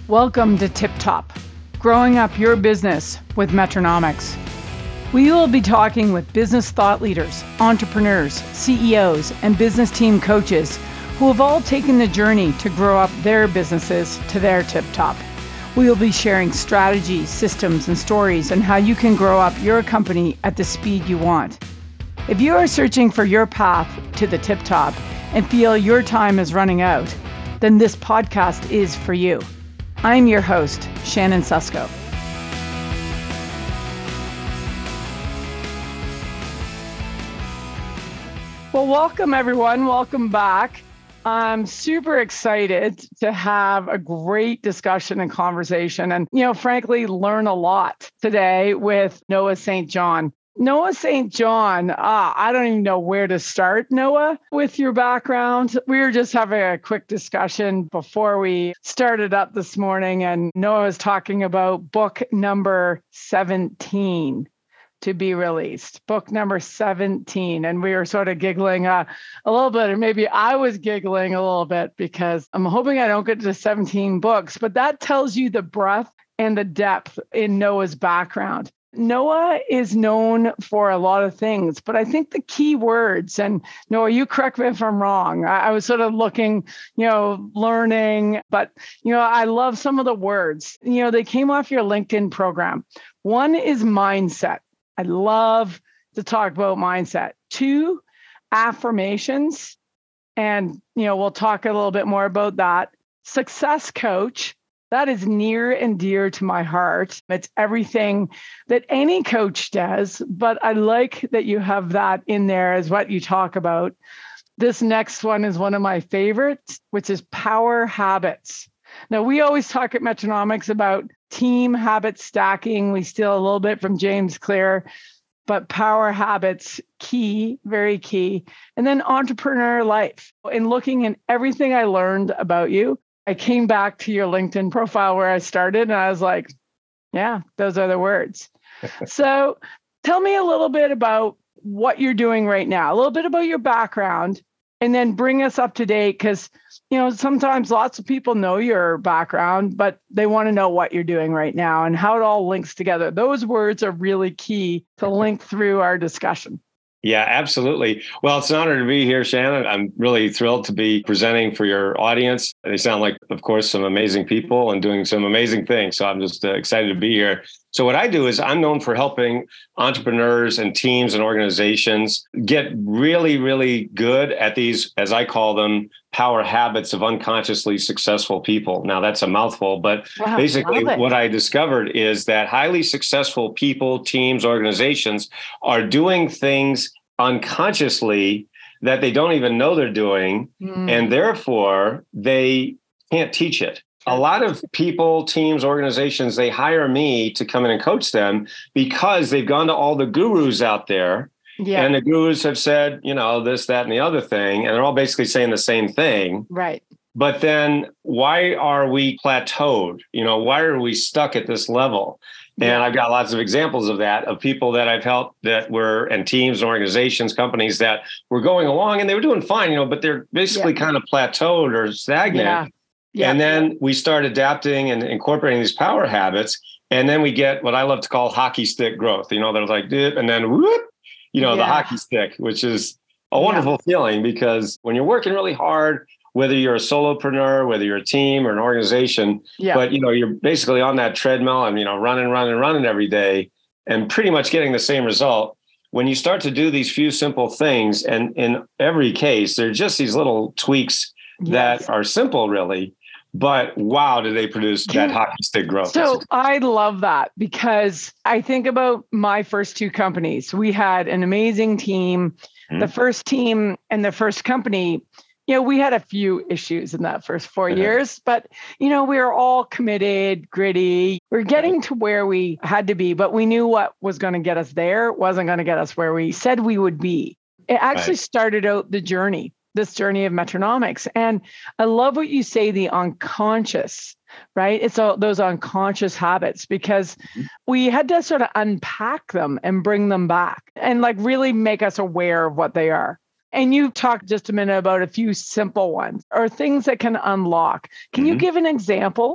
Welcome to Tip Top, growing up your business with Metronomics. We will be talking with business thought leaders, entrepreneurs, CEOs, and business team coaches who have all taken the journey to grow up their businesses to their tip top. We will be sharing strategies, systems, and stories on how you can grow up your company at the speed you want. If you are searching for your path to the tip top and feel your time is running out, then this podcast is for you. I'm your host, Shannon Susko. Well, welcome everyone. Welcome back. I'm super excited to have a great discussion and conversation and, frankly, learn a lot today with Noah St. John. Noah St. John, I don't even know where to start, Noah, with your background. We were just having a quick discussion before we started up this morning, and Noah was talking about book number 17 to be released, book number 17. And we were sort of giggling a little bit, or maybe I was giggling a little bit because I'm hoping I don't get to 17 books, but that tells you the breadth and the depth in Noah's background. Noah is known for a lot of things, but I think the key words, and Noah, you correct me if I'm wrong. I was sort of looking, learning, but, I love some of the words. They came off your LinkedIn program. One is mindset. I love to talk about mindset. 2, affirmations. And, we'll talk a little bit more about that. Success coach. That is near and dear to my heart. It's everything that any coach does, but I like that you have that in there as what you talk about. This next one is one of my favorites, which is power habits. Now, we always talk at Metronomics about team habit stacking. We steal a little bit from James Clear, but power habits, key, very key. And then entrepreneur life. In looking at everything I learned about you, I came back to your LinkedIn profile where I started and I was like, yeah, those are the words. So tell me a little bit about what you're doing right now, a little bit about your background, and then bring us up to date because, sometimes lots of people know your background, but they want to know what you're doing right now and how it all links together. Those words are really key to link through our discussion. Yeah, absolutely. Well, it's an honor to be here, Shannon. I'm really thrilled to be presenting for your audience. They sound like, of course, some amazing people and doing some amazing things. So I'm just excited to be here. So what I do is I'm known for helping entrepreneurs and teams and organizations get really, really good at these, as I call them, power habits of unconsciously successful people. Now, that's a mouthful, but basically what I discovered is that highly successful people, teams, organizations are doing things unconsciously that they don't even know they're doing, and therefore they can't teach it. A lot of people, teams, organizations, they hire me to come in and coach them because they've gone to all the gurus out there. Yeah. And the gurus have said, this, that, and the other thing. And they're all basically saying the same thing. Right. But then why are we plateaued? Why are we stuck at this level? And I've got lots of examples of that, of people that I've helped and teams and organizations, companies that were going along and they were doing fine, but they're basically kind of plateaued or stagnant. Yeah. Yeah. And then we start adapting and incorporating these power habits. And then we get what I love to call hockey stick growth. They're like, dip, and then whoop, the hockey stick, which is a wonderful feeling because when you're working really hard, whether you're a solopreneur, whether you're a team or an organization, but you're basically on that treadmill and, running every day and pretty much getting the same result. When you start to do these few simple things, and in every case, they're just these little tweaks that are simple, really. But wow, do they produce that hockey stick growth? So I love that because I think about my first 2 companies. We had an amazing team. The first team and the first company, we had a few issues in that first 4 years, but, we were all committed, gritty. We're getting to where we had to be, but we knew what was going to get us there wasn't going to get us where we said we would be. It actually started out this journey of Metronomics. And I love what you say, the unconscious, right? It's all those unconscious habits because we had to sort of unpack them and bring them back and really make us aware of what they are. And you talked just a minute about a few simple ones or things that can unlock. Can you give an example?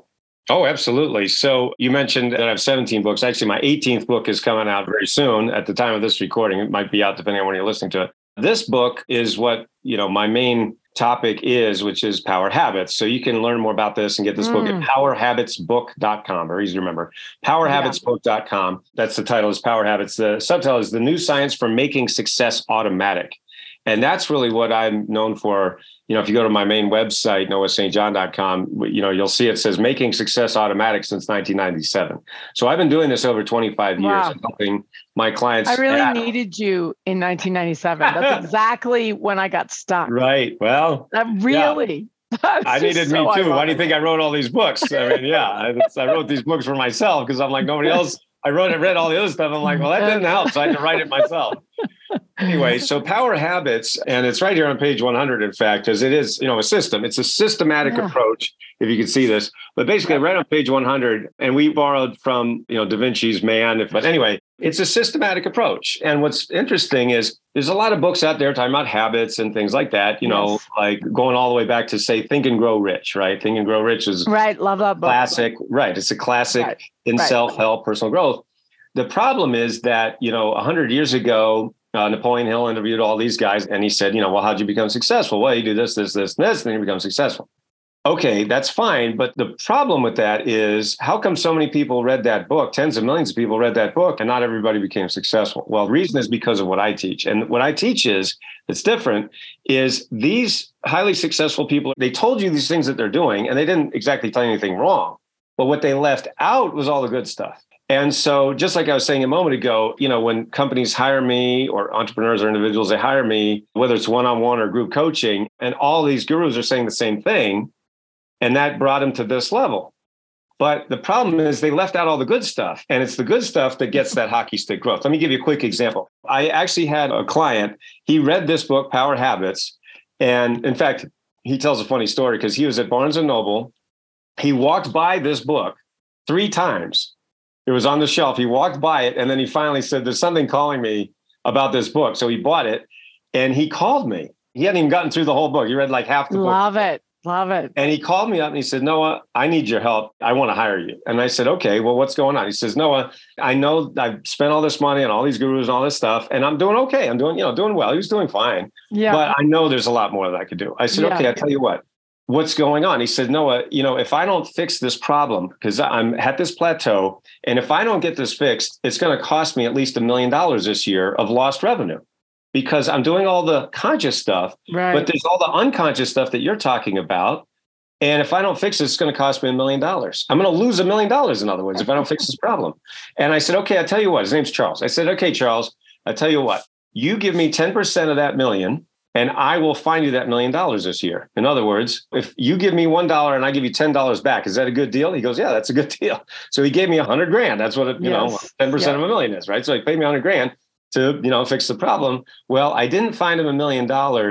Oh, absolutely. So you mentioned that I have 17 books. Actually, my 18th book is coming out very soon. At the time of this recording, it might be out depending on when you're listening to it. This book is what, my main topic is, which is Power Habits. So you can learn more about this and get this book at powerhabitsbook.com. Very easy to remember. Powerhabitsbook.com. That's the title, is Power Habits. The subtitle is The New Science for Making Success Automatic. And that's really what I'm known for. If you go to my main website, noahstjohn.com, you'll see it says Making Success Automatic since 1997. So I've been doing this over 25 years, helping my clients. I really needed you in 1997. That's exactly when I got stuck. Right. Well, really. Yeah. I needed me too. Why do you think I wrote all these books? I mean, I wrote these books for myself because I'm like, nobody else. I read all the other stuff. I'm like, well, that didn't help. So I had to write it myself. Anyway, so Power Habits, and it's right here on page 100, in fact, because it is, a system. It's a systematic approach, if you can see this. But basically, right on page 100, and we borrowed from, Da Vinci's Man. But anyway, it's a systematic approach. And what's interesting is there's a lot of books out there talking about habits and things like that, like going all the way back to, say, Think and Grow Rich, right? Think and Grow Rich is right. Love that book. Classic. Right. It's a classic in self-help, personal growth. The problem is that, 100 years ago, Napoleon Hill interviewed all these guys, and he said, well, how'd you become successful? Well, you do this, this, this, and this, and then you become successful. Okay, that's fine. But the problem with that is, how come so many people read that book? Tens of millions of people read that book, and not everybody became successful. Well, the reason is because of what I teach. And what I teach it's different, is these highly successful people, they told you these things that they're doing, and they didn't exactly tell you anything wrong. But what they left out was all the good stuff. And so just like I was saying a moment ago, when companies hire me, or entrepreneurs or individuals, they hire me, whether it's one-on-one or group coaching, and all these gurus are saying the same thing, and that brought them to this level. But the problem is they left out all the good stuff, and it's the good stuff that gets that hockey stick growth. Let me give you a quick example. I actually had a client, he read this book, Power Habits, and in fact, he tells a funny story because he was at Barnes & Noble. He walked by this book 3 times. It was on the shelf. He walked by it, and then he finally said, there's something calling me about this book. So he bought it, and he called me. He hadn't even gotten through the whole book. He read like half the book. Love it. And he called me up and he said, Noah, I need your help. I want to hire you. And I said, okay, well, what's going on? He says, Noah, I know I've spent all this money on all these gurus and all this stuff, and I'm doing okay. I'm doing well. He was doing fine. Yeah. But I know there's a lot more that I could do. I said, okay, I'll tell you what. What's going on? He said, Noah, if I don't fix this problem, because I'm at this plateau, and if I don't get this fixed, it's going to cost me at least $1 million this year of lost revenue, because I'm doing all the conscious stuff, but there's all the unconscious stuff that you're talking about. And if I don't fix it, it's going to cost me $1 million. I'm going to lose $1 million, in other words, if I don't fix this problem. And I said, okay, I tell you what, his name's Charles. I said, okay, Charles, I tell you what, you give me 10% of that million, and I will find you that $1 million this year. In other words, if you give me $1 and I give you $10 back, is that a good deal? He goes, yeah, that's a good deal. So he gave me $100,000. That's what 10% of $1 million is, right? So he paid me $100,000 to, fix the problem. Well, I didn't find him $1 million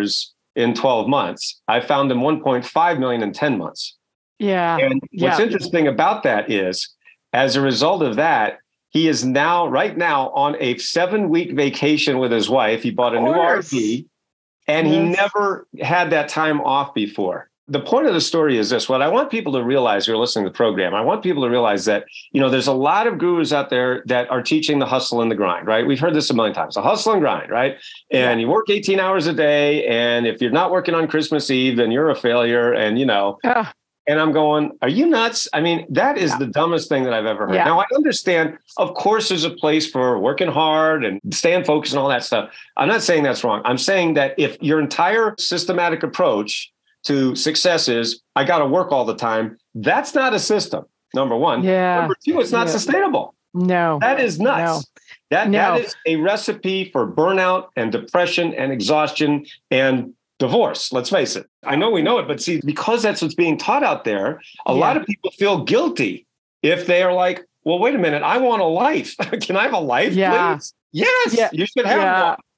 in 12 months. I found him $1.5 million in 10 months. Yeah. And what's interesting about that is, as a result of that, he is right now on a 7-week vacation with his wife. He bought a new RV. And he never had that time off before. The point of the story is this. What I want people to realize who are listening to the program, I want people to realize that, there's a lot of gurus out there that are teaching the hustle and the grind, right? We've heard this a million times, the hustle and grind, right? And you work 18 hours a day. And if you're not working on Christmas Eve, then you're a failure. And, and I'm going, are you nuts? I mean, that is the dumbest thing that I've ever heard. Now, I understand, of course, there's a place for working hard and staying focused and all that stuff. I'm not saying that's wrong. I'm saying that if your entire systematic approach to success is, I got to work all the time, that's not a system, number one. Number two, it's not sustainable. No. That is nuts. That is a recipe for burnout and depression and exhaustion and divorce. Let's face it. I know we know it, but see, because that's what's being taught out there, a lot of people feel guilty if they are like, well, wait a minute, I want a life. Can I have a life, please? Yes, you should have one.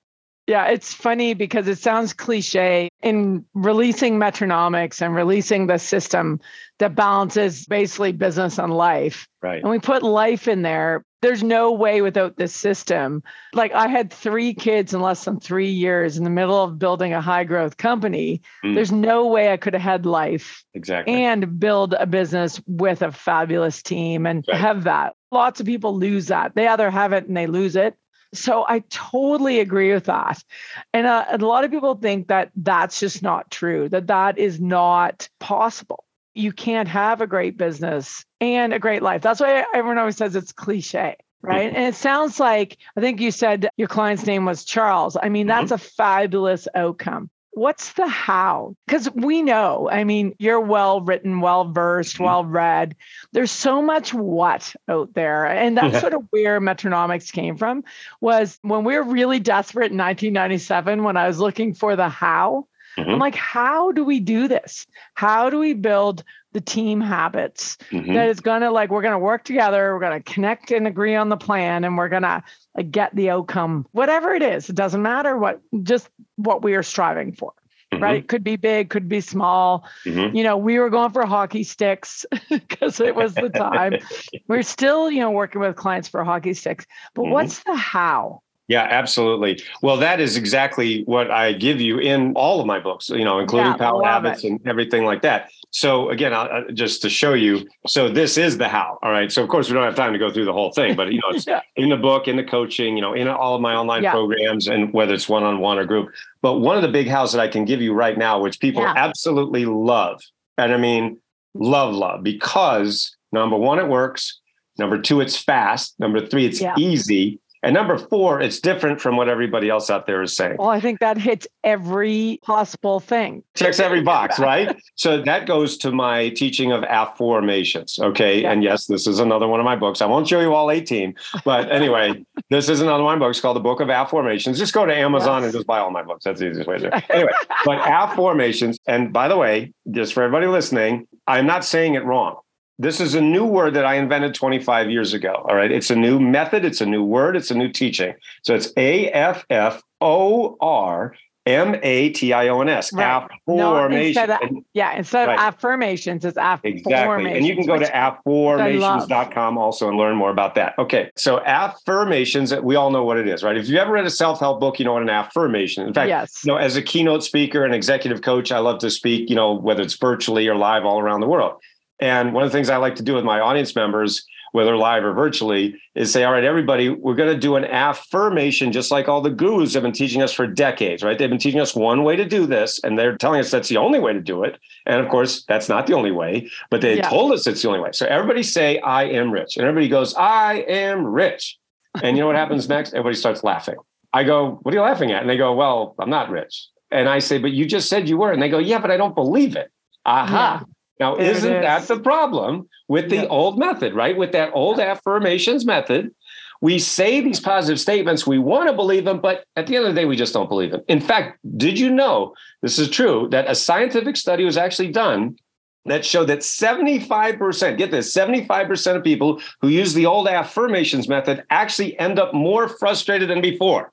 Yeah, it's funny because it sounds cliche in releasing Metronomics and releasing the system that balances basically business and life. Right. And we put life in there. There's no way without this system. Like I had 3 kids in less than 3 years in the middle of building a high growth company. There's no way I could have had life and build a business with a fabulous team and have that. Lots of people lose that. They either have it and they lose it. So I totally agree with that. And a lot of people think that that's just not true, that is not possible. You can't have a great business and a great life. That's why everyone always says it's cliche, right? And it sounds like, I think you said your client's name was Charles. I mean, that's a fabulous outcome. What's the how? Because we know, I mean, you're well-written, well-versed, well-read. There's so much what out there. And that's sort of where Metronomics came from, was when we were really desperate in 1997, when I was looking for the how. I'm like, how do we do this? How do we build the team habits that is going to we're going to work together, we're going to connect and agree on the plan, and we're going to get the outcome, whatever it is. It doesn't matter just what we are striving for, right? Could be big, could be small. You know, we were going for hockey sticks because it was the time. We're still, working with clients for hockey sticks, but what's the how? Yeah, absolutely. Well, that is exactly what I give you in all of my books, including Power Habits and everything like that. So again, just to show you, so this is the how. All right. So of course we don't have time to go through the whole thing, but it's in the book, in the coaching, in all of my online programs, and whether it's one-on-one or group. But one of the big hows that I can give you right now, which people absolutely love, and I mean, love, because number 1, it works. Number 2, it's fast. Number 3, it's easy. And number 4, it's different from what everybody else out there is saying. Well, I think that hits every possible thing. Checks every box, right? So that goes to my teaching of affirmations. Okay. Yeah. And yes, this is another one of my books. I won't show you all 18, but anyway, this is another one of my books called The Book of Affirmations. Just go to Amazon and just buy all my books. That's the easiest way to do it. Anyway, but affirmations. And by the way, just for everybody listening, I'm not saying it wrong. This is a new word that I invented 25 years ago. All right. It's a new method. It's a new word. It's a new teaching. So it's AFFORMATIONS. Right. Affirmation. Instead of affirmations, it's affirmations. Exactly. And you can go to affirmations.com also and learn more about that. Okay. So affirmations, we all know what it is, right? If you've ever read a self-help book, you know what an affirmation is. In fact, as a keynote speaker and executive coach, I love to speak, whether it's virtually or live all around the world. And one of the things I like to do with my audience members, whether live or virtually, is say, all right, everybody, we're going to do an affirmation, just like all the gurus have been teaching us for decades, right? They've been teaching us one way to do this, and they're telling us that's the only way to do it. And of course, that's not the only way, but they told us it's the only way. So everybody say, I am rich. And everybody goes, I am rich. And you know what happens next? Everybody starts laughing. I go, what are you laughing at? And they go, well, I'm not rich. And I say, but you just said you were. And they go, yeah, but I don't believe it. Aha. Yeah. Now, isn't that the problem with the old method, right? With that old affirmations method, we say these positive statements, we want to believe them, but at the end of the day, we just don't believe them. In fact, did you know, this is true, that a scientific study was actually done that showed that 75%, get this, 75% of people who use the old affirmations method actually end up more frustrated than before.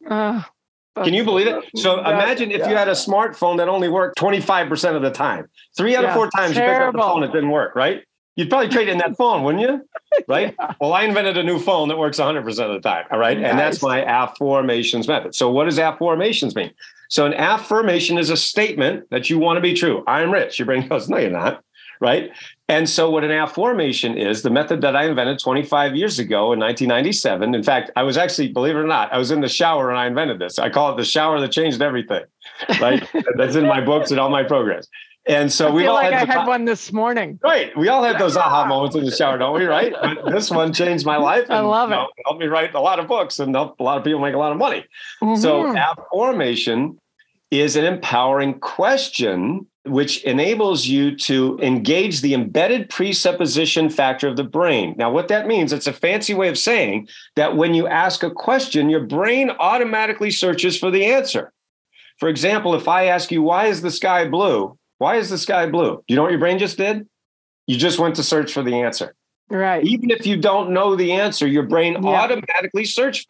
Can you believe it? So imagine if you had a smartphone that only worked 25% of the time. 3 out of 4 times you picked up the phone, it didn't work, right? You'd probably trade in that phone, wouldn't you? Right? Well, I invented a new phone that works 100% of the time. All right. Nice. And that's my affirmations method. So what does affirmations mean? So an affirmation is a statement that you want to be true. I'm rich. Your brain goes, no, you're not. Right. And so what an affirmation is, the method that I invented 25 years ago in 1997. In fact, I was actually, believe it or not, I was in the shower and I invented this. I call it the shower that changed everything. Right. That's in my books and all my programs. And so we all had one this morning. Right. We all have those aha moments in the shower, don't we? Right. But this one changed my life. And, I love it. Helped me write a lot of books and helped a lot of people make a lot of money. So affirmation is an empowering question which enables you to engage the embedded presupposition factor of the brain. Now, what that means, it's a fancy way of saying that when you ask a question, your brain automatically searches for the answer. For example, if I ask you, why is the sky blue? Why is the sky blue? Do you know what your brain just did? You just went to search for the answer. Right. Even if you don't know the answer, your brain automatically searched for it.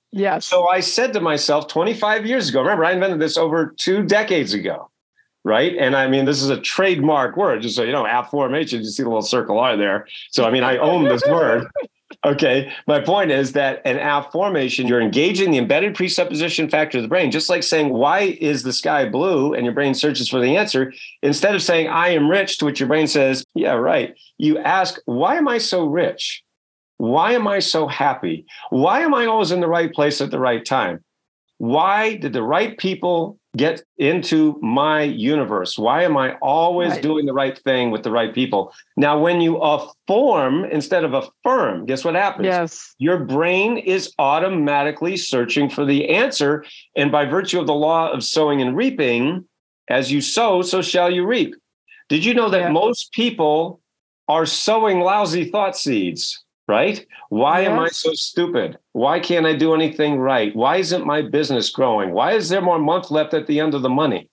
Yes. So I said to myself 25 years ago, remember, I invented this over 2 decades ago, right? And I mean, this is a trademark word, just so you know, app formation, you see the little circle R there. So, I mean, I own this word. Okay. My point is that an app formation, you're engaging the embedded presupposition factor of the brain, just like saying, why is the sky blue? And your brain searches for the answer. Instead of saying, I am rich, to which your brain says, yeah, right. You ask, why am I so rich? Why am I so happy? Why am I always in the right place at the right time? Why did the right people get into my universe? Why am I always doing the right thing with the right people? Now, when you affirm instead of affirm, guess what happens? Yes. Your brain is automatically searching for the answer. And by virtue of the law of sowing and reaping, as you sow, so shall you reap. Did you know that most people are sowing lousy thought seeds? Right? Why am I so stupid? Why can't I do anything right? Why isn't my business growing? Why is there more month left at the end of the money?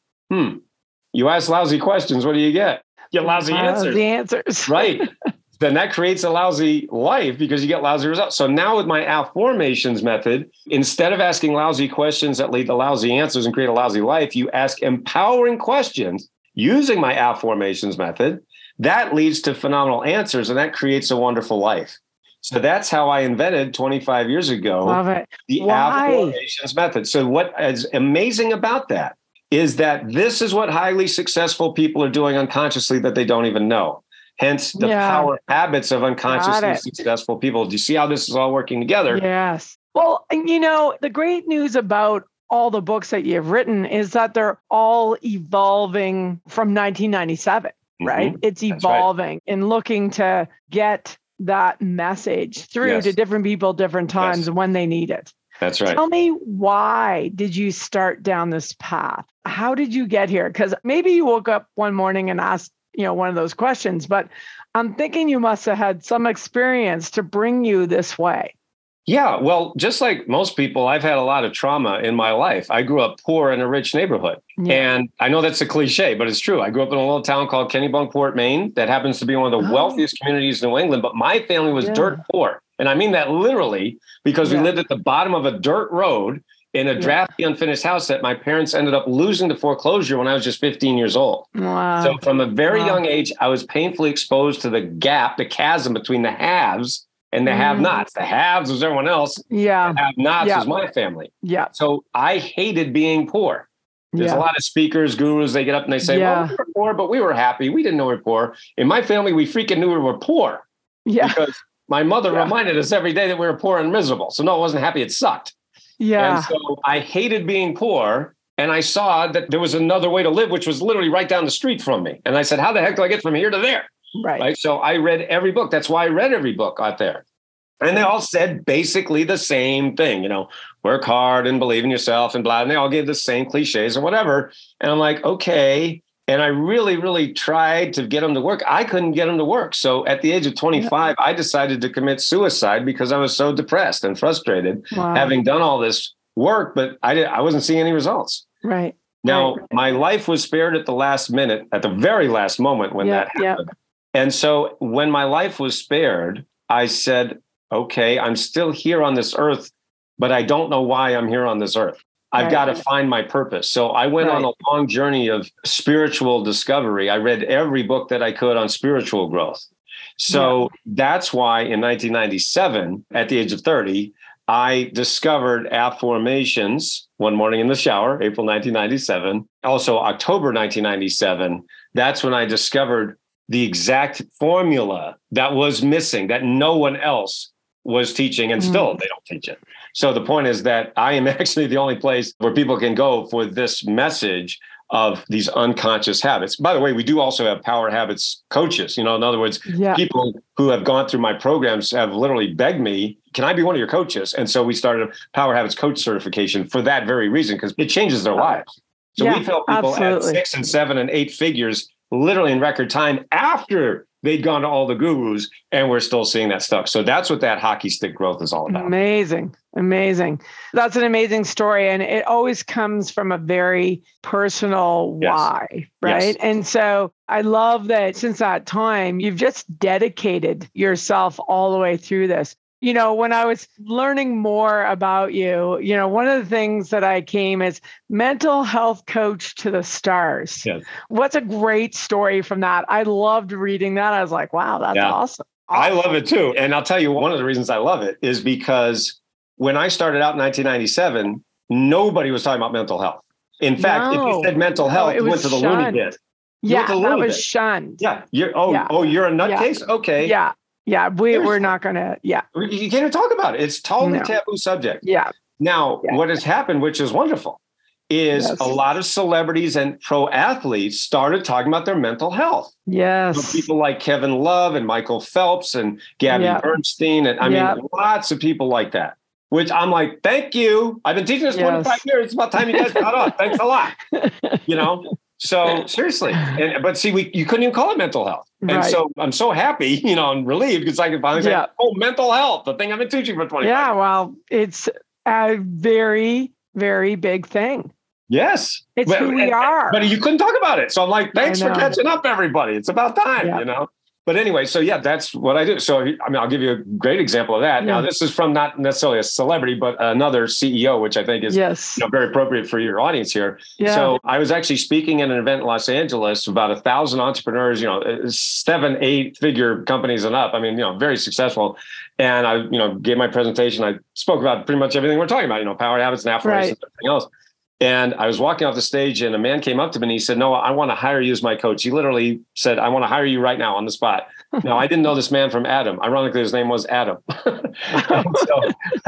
You ask lousy questions. What do you get? You get lousy answers. The answers. Right. Then that creates a lousy life because you get lousy results. So now with my affirmations method, instead of asking lousy questions that lead to lousy answers and create a lousy life, you ask empowering questions using my affirmations method. That leads to phenomenal answers, and that creates a wonderful life. So that's how I invented 25 years ago the affirmations method. So what is amazing about that is that this is what highly successful people are doing unconsciously that they don't even know. Hence the power habits of unconsciously successful people. Do you see how this is all working together? Yes. Well, you know, the great news about all the books that you've written is that they're all evolving from 1997, right? It's evolving and looking to get that message through to different people, different times when they need it. That's right. Tell me, why did you start down this path? How did you get here? Because maybe you woke up one morning and asked, one of those questions, but I'm thinking you must have had some experience to bring you this way. Yeah, well, just like most people, I've had a lot of trauma in my life. I grew up poor in a rich neighborhood. And I know that's a cliche, but it's true. I grew up in a little town called Kennebunkport, Maine, that happens to be one of the wealthiest communities in New England. But my family was dirt poor. And I mean that literally, because we lived at the bottom of a dirt road in a drafty, unfinished house that my parents ended up losing to foreclosure when I was just 15 years old. Wow. So from a very young age, I was painfully exposed to the gap, the chasm between the haves and the have-nots. The haves was everyone else. The have-nots was my family. So I hated being poor. There's a lot of speakers, gurus, they get up and they say, well, we were poor, but we were happy. We didn't know we were poor. In my family, we freaking knew we were poor. Because my mother reminded us every day that we were poor and miserable. So no, it wasn't happy. It sucked. And so I hated being poor. And I saw that there was another way to live, which was literally right down the street from me. And I said, how the heck do I get from here to there? Right. So I read every book. That's why I read every book out there. And they all said basically the same thing, work hard and believe in yourself and blah. And they all gave the same cliches and whatever. And I'm like, okay. And I really, really tried to get them to work. I couldn't get them to work. So at the age of 25, I decided to commit suicide because I was so depressed and frustrated, having done all this work, but I wasn't seeing any results. Right. Now, my life was spared at the last minute, at the very last moment when that happened. And so when my life was spared, I said, okay, I'm still here on this earth, but I don't know why I'm here on this earth. I've got to find my purpose. So I went on a long journey of spiritual discovery. I read every book that I could on spiritual growth. So that's why in 1997, at the age of 30, I discovered affirmations one morning in the shower, April 1997. Also, October 1997, that's when I discovered the exact formula that was missing, that no one else was teaching, and still they don't teach it. So the point is that I am actually the only place where people can go for this message of these unconscious habits. By the way, we do also have power habits coaches. In other words, people who have gone through my programs have literally begged me, can I be one of your coaches? And so we started a power habits coach certification for that very reason, because it changes their lives. So we've helped people at 6 and 7 and 8 figures literally in record time after they'd gone to all the gurus, and we're still seeing that stuff. So that's what that hockey stick growth is all about. Amazing. That's an amazing story. And it always comes from a very personal why, right? Yes. And so I love that since that time, you've just dedicated yourself all the way through this. when I was learning more about you, one of the things that I came is mental health coach to the stars. Yes. What's a great story from that? I loved reading that. I was like, wow, that's awesome. I love it too. And I'll tell you, one of the reasons I love it is because when I started out in 1997, nobody was talking about mental health. In fact, if you said mental health, you went to the loony bin. Yeah, that was shunned. Yeah. You're a nutcase? Yeah. Okay. Yeah. Yeah. We're not going to. Yeah. You can't even talk about it. It's totally taboo subject. Yeah. Now, what has happened, which is wonderful, is a lot of celebrities and pro athletes started talking about their mental health. Yes. So people like Kevin Love and Michael Phelps and Gabby Bernstein. And I mean, lots of people like that, which I'm like, thank you. I've been teaching this 25 years. It's about time you guys got on. Thanks a lot. So seriously, but see, you couldn't even call it mental health. And so I'm so happy, I'm relieved because I can finally say, mental health, the thing I've been teaching for 25 years. Yeah, well, it's a very, very big thing. Yes. It's who we are. But you couldn't talk about it. So I'm like, thanks for catching up, everybody. It's about time, But anyway, so that's what I do. So, I'll give you a great example of that. Yeah. Now, this is from not necessarily a celebrity, but another CEO, which I think is very appropriate for your audience here. Yeah. So I was actually speaking at an event in Los Angeles, about 1,000 entrepreneurs, 7, 8-figure companies and up. I mean, very successful. And I, gave my presentation. I spoke about pretty much everything we're talking about, power habits and affirmations and everything else. And I was walking off the stage and a man came up to me and he said, "No, I want to hire you as my coach." He literally said, "I want to hire you right now on the spot." Now, I didn't know this man from Adam. Ironically, his name was Adam. So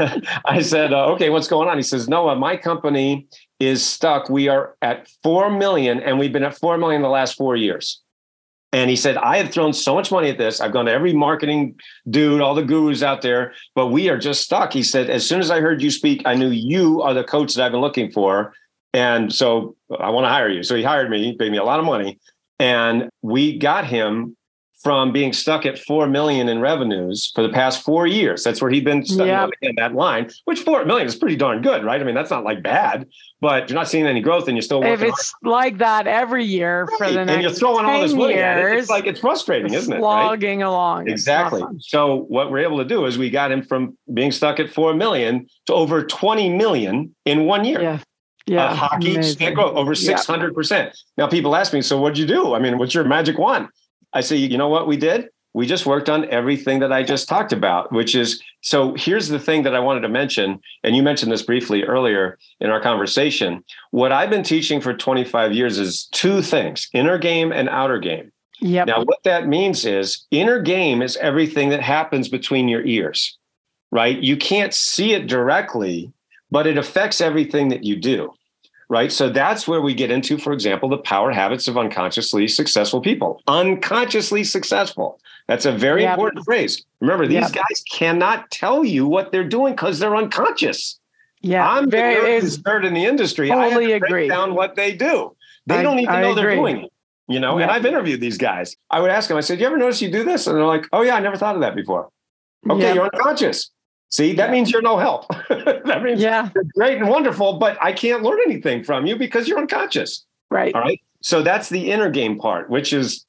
I said, "Okay, what's going on?" He says, "No, my company is stuck. We are at 4 million and we've been at 4 million the last 4 years." And he said, "I have thrown so much money at this. I've gone to every marketing dude, all the gurus out there, but we are just stuck." He said, "As soon as I heard you speak, I knew you are the coach that I've been looking for. And so I want to hire you." So he hired me, he paid me a lot of money. And we got him from being stuck at 4 million in revenues for the past 4 years. That's where he'd been stuck in that line, which 4 million is pretty darn good, right? I mean, that's not like bad, but you're not seeing any growth and you're still working. If it's like that every year for the next and you're throwing all this money at it, it's frustrating, isn't it? Slogging along. Exactly. So what we're able to do is we got him from being stuck at 4 million to over 20 million in 1 year. Yeah. Yeah. Hockey stick growth over 600%. Now people ask me, "So what'd you do? I mean, what's your magic wand?" I say, you know what we did? We just worked on everything that I just talked about, which is, so here's the thing that I wanted to mention. And you mentioned this briefly earlier in our conversation. What I've been teaching for 25 years is 2 things, inner game and outer game. Yep. Now, what that means is inner game is everything that happens between your ears, right? You can't see it directly, but it affects everything that you do. Right. So that's where we get into, for example, the power habits of unconsciously successful people. Unconsciously successful. That's a very important phrase. Remember, these guys cannot tell you what they're doing because they're unconscious. Yeah, I'm the nerd in the industry. Totally I have to break down what they do. They don't even know they're doing it. And I've interviewed these guys. I would ask them, I said, "You ever notice you do this?" And they're like, "Oh, yeah, I never thought of that before." Okay, you're unconscious. See, that means you're no help. That means you're great and wonderful, but I can't learn anything from you because you're unconscious. Right. All right. So that's the inner game part, which is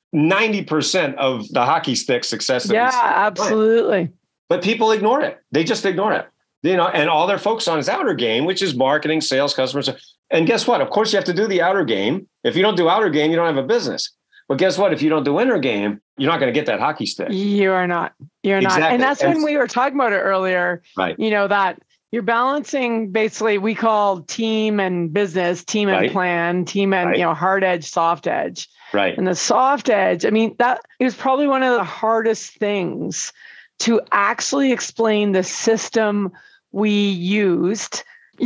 90% of the hockey stick success. Absolutely. But people ignore it. They just ignore it. And all they're focused on is outer game, which is marketing, sales, customers. And guess what? Of course, you have to do the outer game. If you don't do outer game, you don't have a business. But guess what? If you don't do inner game, you're not going to get that hockey stick. You are not. You're not. And that's when we were talking about it earlier, right? That you're balancing basically we call team and business, team and plan, team and, hard edge, soft edge. Right. And the soft edge, I mean, that is probably one of the hardest things to actually explain the system we used,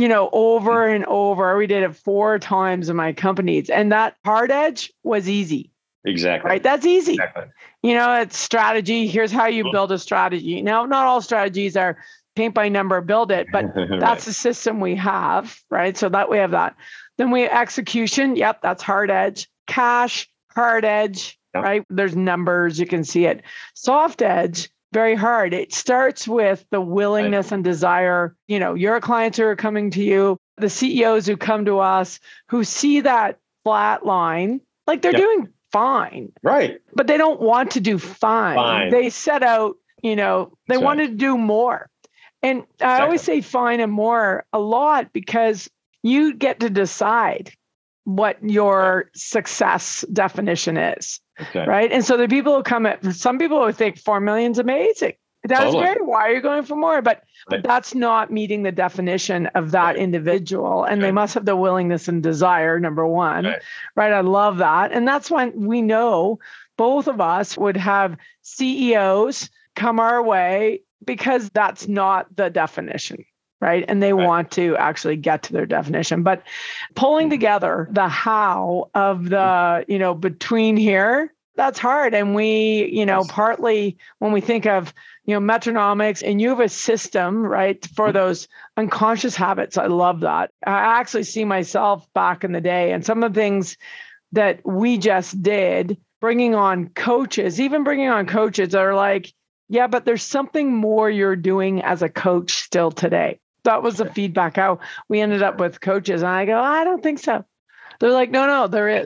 over and over. We did it 4 times in my companies. And that hard edge was easy. Exactly. Right. That's easy. Exactly. It's strategy. Here's how you build a strategy. Now, not all strategies are paint by number, build it, but that's the system we have. Right. So that we have that. Then we execution. Yep. That's hard edge. Cash, hard edge. Yep. Right. There's numbers. You can see it. Soft edge, very hard. It starts with the willingness and desire. Your clients who are coming to you, the CEOs who come to us, who see that flat line, like they're doing fine. Right. But they don't want to do fine. They set out, they wanted to do more. And I always say fine and more a lot because you get to decide what your success definition is, right? And so the people who come at, some people would think 4 million is amazing. That's great. Why are you going for more? But that's not meeting the definition of that individual. And they must have the willingness and desire, number one, right? I love that. And that's when we know both of us would have CEOs come our way because that's not the definition, right? And they want to actually get to their definition. But pulling together the how of the, between here, that's hard. And we, partly when we think of, metronomics, and you have a system, right, for those unconscious habits. I love that. I actually see myself back in the day and some of the things that we just did, bringing on coaches that are like, yeah, but there's something more you're doing as a coach still today. That was the feedback, how we ended up with coaches. And I go, I don't think so. They're like, no, there is.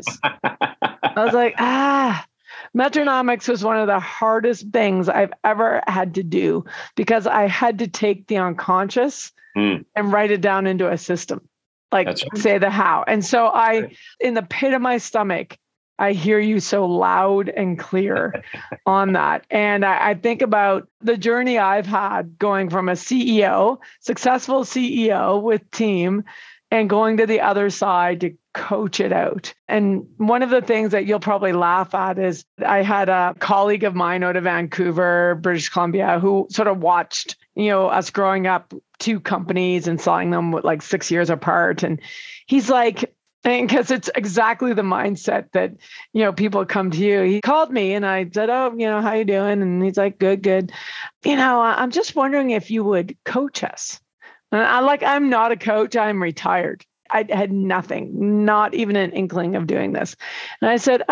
I was like, metronomics was one of the hardest things I've ever had to do because I had to take the unconscious and write it down into a system, say the how. And so in the pit of my stomach, I hear you so loud and clear on that. And I think about the journey I've had going from a CEO, successful CEO with team, and going to the other side to coach it out. And one of the things that you'll probably laugh at is I had a colleague of mine out of Vancouver, British Columbia, who sort of watched, us growing up, 2 companies and selling them with like 6 years apart. And he's like, because it's exactly the mindset that, people come to you. He called me and I said, oh, how you doing? And he's like, good. I'm just wondering if you would coach us. And I'm not a coach. I'm retired. I had nothing, not even an inkling of doing this. And I said,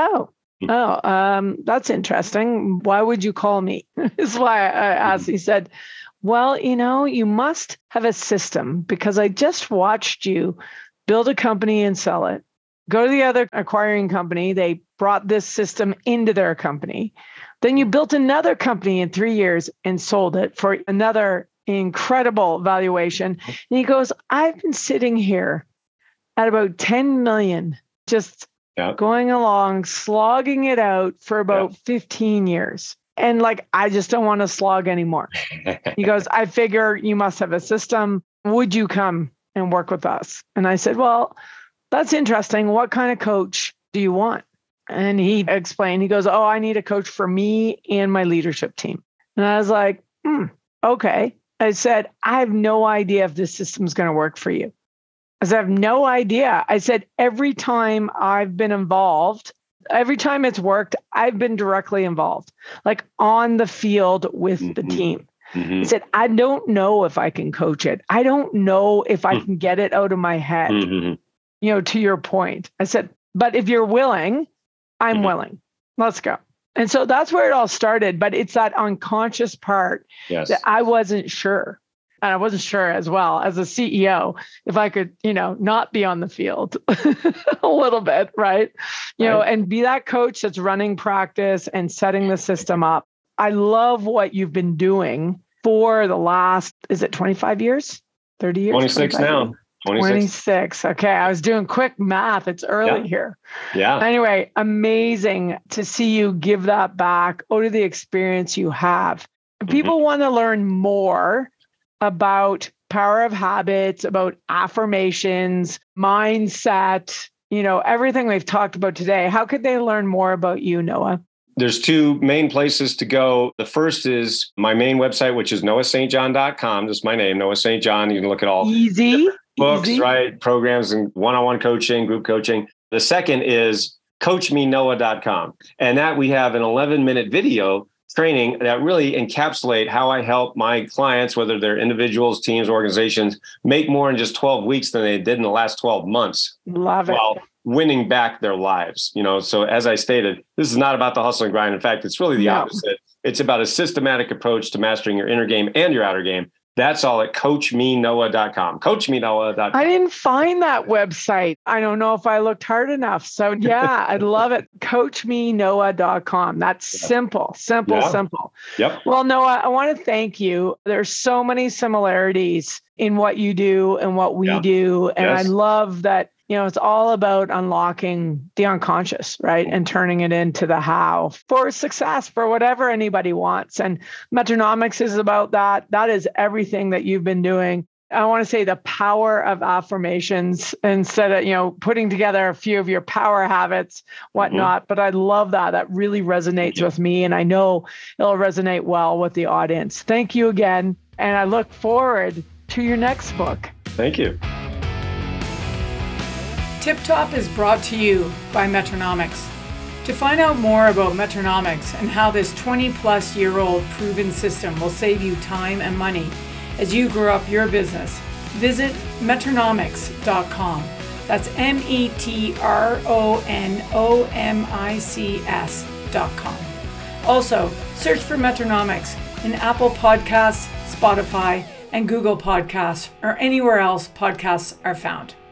that's interesting. Why would you call me? This is why I asked. He said, well, you must have a system because I just watched you build a company and sell it. Go to the other acquiring company. They brought this system into their company. Then you built another company in 3 years and sold it for another incredible valuation. And he goes, I've been sitting here at about 10 million, just going along, slogging it out for about 15 years. And I just don't want to slog anymore. He goes, I figure you must have a system. Would you come and work with us? And I said, well, that's interesting. What kind of coach do you want? And he explained, he goes, I need a coach for me and my leadership team. And I was like, okay. I said, I have no idea if this system's going to work for you. I said, I have no idea. I said, every time I've been involved, every time it's worked, I've been directly involved, on the field with the team. Mm-hmm. He said, I don't know if I can coach it. I don't know if I can get it out of my head, to your point. I said, but if you're willing, I'm willing. Let's go. And so that's where it all started. But it's that unconscious part that I wasn't sure. And I wasn't sure as well as a CEO, if I could, not be on the field a little bit, right? And be that coach that's running practice and setting the system up. I love what you've been doing for the last, is it 25 years? 30 years? 26 now. 26. Okay. I was doing quick math. It's early here. Yeah. Anyway, amazing to see you give that back out of the experience you have. People want to learn more about power of habits, about affirmations, mindset, everything we've talked about today. How could they learn more about you, Noah? There's 2 main places to go. The first is my main website, which is noahstjohn.com. Just my name, Noah St. John. You can look at all books, right? Programs and one-on-one coaching, group coaching. The second is coachmenoah.com. And that we have an 11-minute video training that really encapsulate how I help my clients, whether they're individuals, teams, organizations, make more in just 12 weeks than they did in the last 12 months. Love it. While winning back their lives. So as I stated, this is not about the hustle and grind. In fact, it's really the opposite. It's about a systematic approach to mastering your inner game and your outer game That's all at coachmenoah.com. Coachmenoah.com. I didn't find that website. I don't know if I looked hard enough. So yeah, I'd love it. Coachmenoah.com. That's simple. Yep. Well, Noah, I want to thank you. There's so many similarities in what you do and what we do. And I love that, it's all about unlocking the unconscious, right? And turning it into the how for success, for whatever anybody wants. And Metronomics is about that. That is everything that you've been doing. I want to say the power of affirmations instead of, putting together a few of your power habits, whatnot. But I love that. That really resonates with me. And I know it'll resonate well with the audience. Thank you again. And I look forward to your next book. Thank you. Tip Top is brought to you by Metronomics. To find out more about Metronomics and how this 20-plus-year-old proven system will save you time and money as you grow up your business, visit Metronomics.com. That's Metronomics.com. Also, search for Metronomics in Apple Podcasts, Spotify, and Google Podcasts, or anywhere else podcasts are found.